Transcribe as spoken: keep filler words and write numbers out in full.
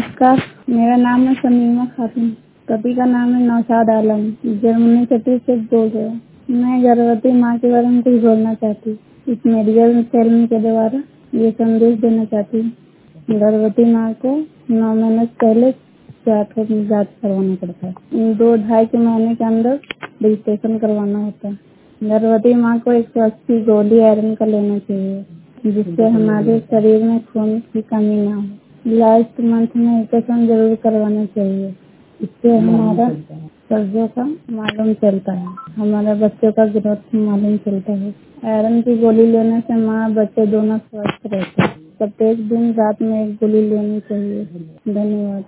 नमस्कार, मेरा नाम है शमीमा खातून। पति का नाम है नौशाद आलम। जर्मनी सिटी से बोल रहे हैं। मैं गर्भवती माँ के बारे में कुछ बोलना चाहती हूँ। इस मेडिकल फिल्म के द्वारा ये संदेश देना चाहती हूँ। गर्भवती माँ को नौ महीने पहले जांच जांच करवाना पड़ता है। दो ढाई के महीने के अंदर रजिस्ट्रेशन करवाना होता है। गर्भवती माँ को एक सौ अस्सी गोली आयरन का लेना चाहिए, जिससे हमारे शरीर में खून की कमी ना हो। लास्ट मंथ में अल्ट्रासाउंड जरूर करवाना चाहिए। इससे हमारा सर्जों का मालूम चलता है, हमारा बच्चों का ग्रोथ मालूम चलता है। आयरन की गोली लेने से माँ बच्चे दोनों स्वस्थ रहते हैं। प्रत्येक दिन रात में एक गोली लेनी चाहिए। धन्यवाद।